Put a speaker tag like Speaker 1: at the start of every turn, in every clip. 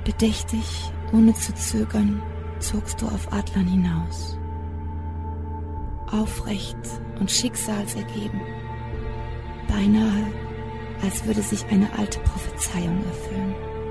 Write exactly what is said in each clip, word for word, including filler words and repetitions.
Speaker 1: Bedächtig, ohne zu zögern, zogst du auf Adlern hinaus. Aufrecht und schicksalsergeben. Beinahe, als würde sich eine alte Prophezeiung erfüllen.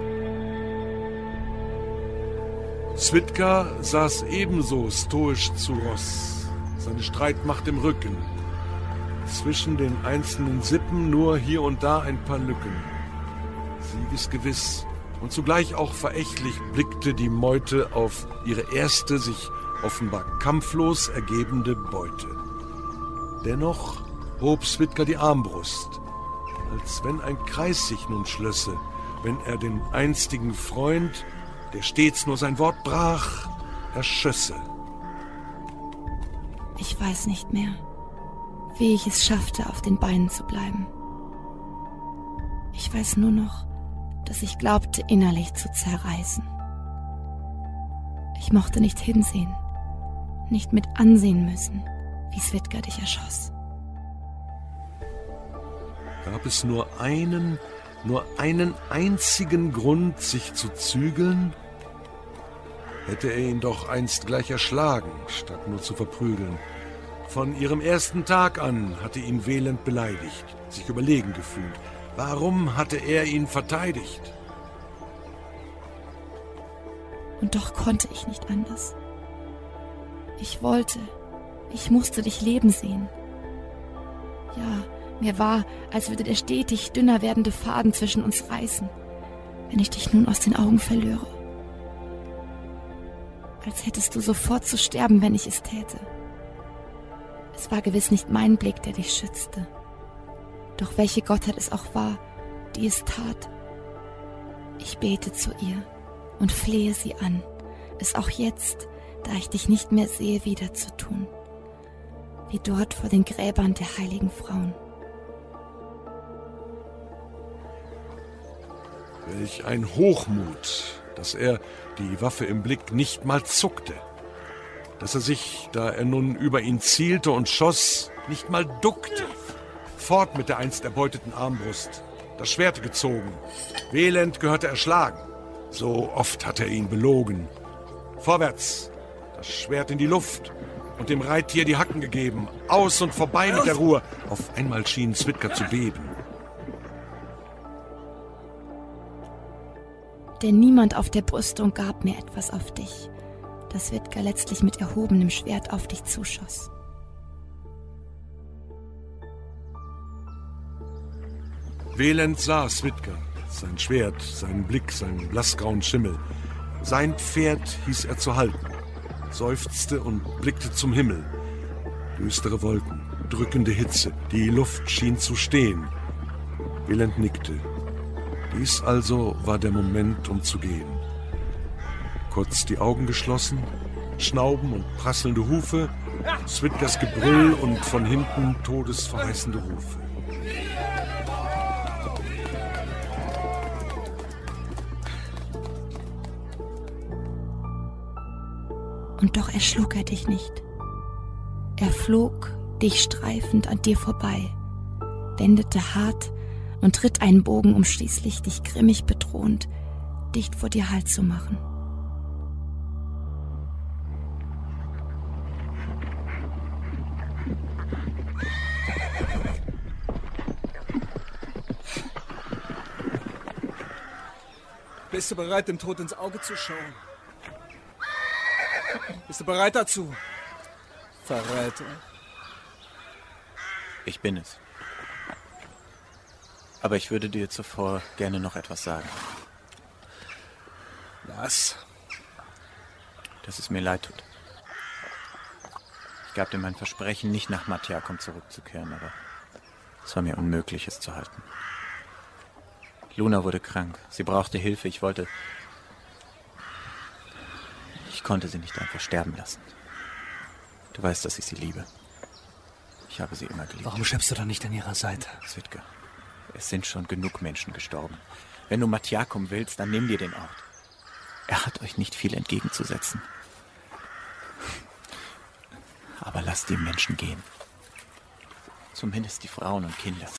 Speaker 2: Svitka saß ebenso stoisch zu Ross, seine Streitmacht im Rücken. Zwischen den einzelnen Sippen nur hier und da ein paar Lücken. Siegesgewiss und zugleich auch verächtlich blickte die Meute auf ihre erste, sich offenbar kampflos ergebende Beute. Dennoch hob Svitka die Armbrust, als wenn ein Kreis sich nun schlösse, wenn er den einstigen Freund, der stets nur sein Wort brach, erschösse.
Speaker 1: Ich weiß nicht mehr, wie ich es schaffte, auf den Beinen zu bleiben. Ich weiß nur noch, dass ich glaubte, innerlich zu zerreißen. Ich mochte nicht hinsehen, nicht mit ansehen müssen, wie Svitka dich erschoss.
Speaker 2: Gab es nur einen, nur einen einzigen Grund, sich zu zügeln? Hätte er ihn doch einst gleich erschlagen, statt nur zu verprügeln. Von ihrem ersten Tag an hatte ihn Welent beleidigt, sich überlegen gefühlt. Warum hatte er ihn verteidigt?
Speaker 1: Und doch konnte ich nicht anders. Ich wollte, ich musste dich leben sehen. Ja, mir war, als würde der stetig dünner werdende Faden zwischen uns reißen, wenn ich dich nun aus den Augen verlöre. Als hättest du sofort zu sterben, wenn ich es täte. Es war gewiss nicht mein Blick, der dich schützte. Doch welche Gottheit es auch war, die es tat. Ich bete zu ihr und flehe sie an, es auch jetzt, da ich dich nicht mehr sehe, wieder zu tun. Wie dort vor den Gräbern der heiligen Frauen.
Speaker 2: Welch ein Hochmut, dass er, die Waffe im Blick, nicht mal zuckte. Dass er sich, da er nun über ihn zielte und schoss, nicht mal duckte. Fort mit der einst erbeuteten Armbrust, das Schwert gezogen. Welent gehörte erschlagen. So oft hatte er ihn belogen. Vorwärts, das Schwert in die Luft und dem Reittier die Hacken gegeben. Aus und vorbei mit der Ruhe. Auf einmal schien Svitka zu beben.
Speaker 1: Denn niemand auf der Brüstung gab mir etwas auf dich, dass Svitka letztlich mit erhobenem Schwert auf dich zuschoss.
Speaker 2: Welent sah Svitka, sein Schwert, seinen Blick, seinen blassgrauen Schimmel. Sein Pferd hieß er zu halten, seufzte und blickte zum Himmel. Düstere Wolken, drückende Hitze, die Luft schien zu stehen. Welent nickte. Dies also war der Moment, um zu gehen. Kurz die Augen geschlossen, Schnauben und prasselnde Hufe, Svitkas Gebrüll und von hinten todesverheißende Rufe.
Speaker 1: Und doch erschlug er dich nicht. Er flog, dich streifend, an dir vorbei, wendete hart und ritt einen Bogen, um schließlich dich grimmig bedrohend dicht vor dir Halt zu machen.
Speaker 3: Bist du bereit, dem Tod ins Auge zu schauen? Bist du bereit dazu, Verräter?
Speaker 4: Ich bin es. Aber ich würde dir zuvor gerne noch etwas sagen.
Speaker 3: Was?
Speaker 4: Dass es mir leid tut. Ich gab dir mein Versprechen, nicht nach Matjakom zurückzukehren, aber es war mir unmöglich, es zu halten. Luna wurde krank. Sie brauchte Hilfe. Ich wollte... Ich konnte sie nicht einfach sterben lassen. Du weißt, dass ich sie liebe. Ich habe sie immer geliebt.
Speaker 3: Warum schreibst du dann nicht an ihrer Seite?
Speaker 4: Svitka, es sind schon genug Menschen gestorben. Wenn du Matjakom willst, dann nimm dir den Ort. Er hat euch nicht viel entgegenzusetzen. Aber lasst die Menschen gehen. Zumindest die Frauen und Kinder.